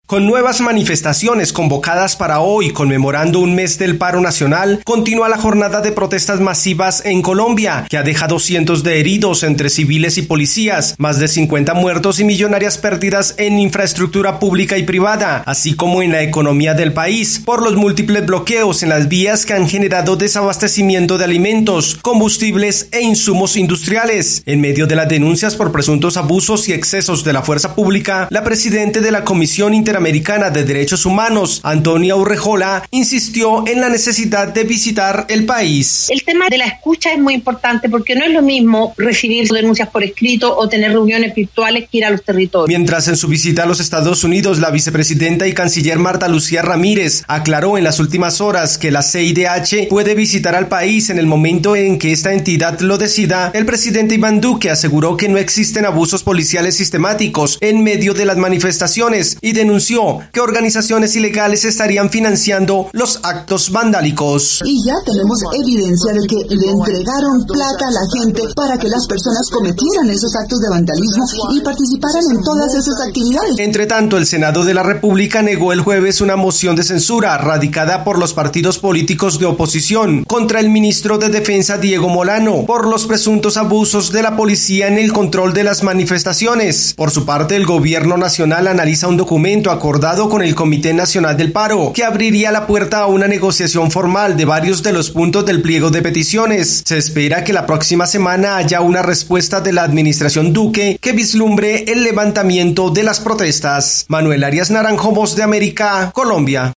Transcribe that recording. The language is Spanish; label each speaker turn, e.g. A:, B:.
A: Con nuevas manifestaciones convocadas para hoy, conmemorando un mes del paro nacional, continúa la jornada de protestas masivas en Colombia, que ha dejado cientos de heridos entre civiles y policías, más de 50 muertos y millonarias pérdidas en infraestructura pública y privada, así como en la economía del país, por los múltiples bloqueos en las vías que han generado desabastecimiento de alimentos, combustibles e insumos industriales. En medio de las denuncias por presuntos abusos y excesos de la fuerza pública, la presidenta de la Comisión Interamericana de Derechos Humanos, Antonia Urrejola, insistió en la necesidad de visitar el país.
B: El tema de la escucha es muy importante porque no es lo mismo recibir denuncias por escrito o tener reuniones virtuales que ir a los territorios.
A: Mientras en su visita a los Estados Unidos, la vicepresidenta y canciller Marta Lucía Ramírez aclaró en las últimas horas que la CIDH puede visitar al país en el momento en que esta entidad lo decida, el presidente Iván Duque aseguró que no existen abusos policiales sistemáticos en medio de las manifestaciones y denunció que organizaciones ilegales estarían financiando los actos vandálicos.
C: Y ya tenemos evidencia de que le entregaron plata a la gente para que las personas cometieran esos actos de vandalismo y participaran en todas esas actividades.
A: Entre tanto, el Senado de la República negó el jueves una moción de censura radicada por los partidos políticos de oposición contra el ministro de Defensa Diego Molano por los presuntos abusos de la policía en el control de las manifestaciones. Por su parte, el gobierno nacional analiza un documento acordado con el Comité Nacional del Paro, que abriría la puerta a una negociación formal de varios de los puntos del pliego de peticiones. Se espera que la próxima semana haya una respuesta de la administración Duque que vislumbre el levantamiento de las protestas. Manuel Arias Naranjo, Voz de América, Colombia.